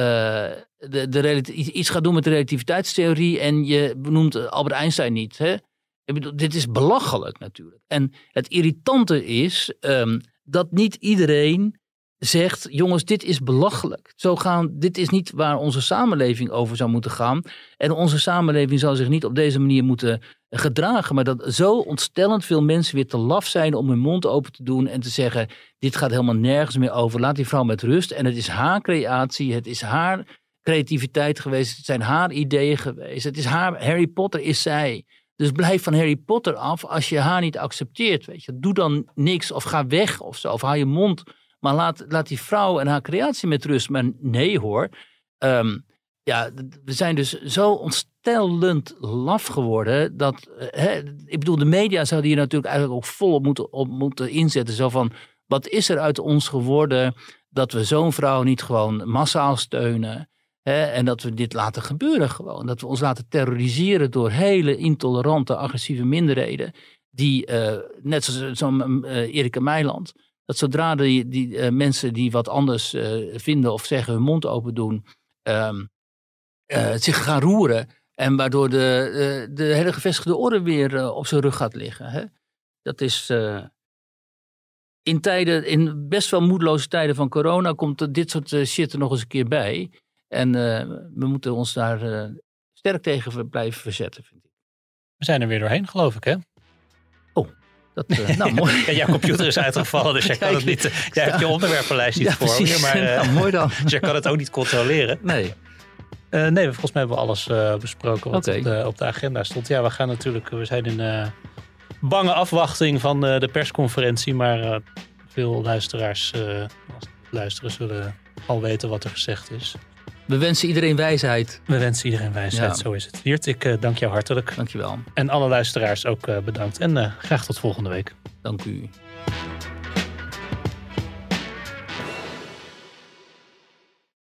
uh, de, de iets gaat doen met de relativiteitstheorie en je benoemt Albert Einstein niet. Hè? Ik bedoel, dit is belachelijk natuurlijk. En het irritante is um, dat niet iedereen zegt, jongens, dit is belachelijk. Zo gaan, dit is niet waar onze samenleving over zou moeten gaan. En onze samenleving zou zich niet op deze manier moeten gedragen. Maar dat zo ontstellend veel mensen weer te laf zijn om hun mond open te doen en te zeggen, dit gaat helemaal nergens meer over. Laat die vrouw met rust. En het is haar creatie, het is haar creativiteit geweest, het zijn haar ideeën geweest. Het is haar, Harry Potter is zij. Dus blijf van Harry Potter af als je haar niet accepteert. Weet je. Doe dan niks of ga weg of zo. Of hou je mond. Maar laat, laat die vrouw en haar creatie met rust. Maar nee hoor. Um, ja, we zijn dus zo ontstellend laf geworden. Dat, hè, ik bedoel, de media zouden hier natuurlijk eigenlijk ook volop moeten, op moeten inzetten. Zo van, wat is er uit ons geworden dat we zo'n vrouw niet gewoon massaal steunen. Hè, en dat we dit laten gebeuren gewoon. Dat we ons laten terroriseren door hele intolerante, agressieve minderheden. Die, uh, net zoals zo'n uh, Erika Meiland. Dat zodra die, die uh, mensen die wat anders uh, vinden of zeggen hun mond open doen. Um, uh, zich gaan roeren. En waardoor de, uh, de hele gevestigde orde weer uh, op zijn rug gaat liggen. Hè? Dat is uh, in tijden, in best wel moedeloze tijden van corona komt dit soort uh, shit er nog eens een keer bij. En uh, we moeten ons daar uh, sterk tegen blijven verzetten, vind ik. We zijn er weer doorheen, geloof ik, hè? Oh, dat, uh, nou mooi. Ja, jouw computer is uitgevallen, dus jij kan het niet. Uh, jij hebt je onderwerpenlijst niet ja, voor je, maar uh, nou, mooi dan. Dus jij kan het ook niet controleren. Nee. Uh, nee, volgens mij hebben we alles uh, besproken wat okay. op, de, op de agenda stond. Ja, we gaan natuurlijk, we zijn in uh, bange afwachting van uh, de persconferentie, maar uh, veel luisteraars uh, luisteren zullen al weten wat er gezegd is. We wensen iedereen wijsheid. We wensen iedereen wijsheid, Ja. zo is het. Wiert, ik uh, dank jou hartelijk. Dank je wel. En alle luisteraars ook uh, bedankt. En uh, graag tot volgende week. Dank u.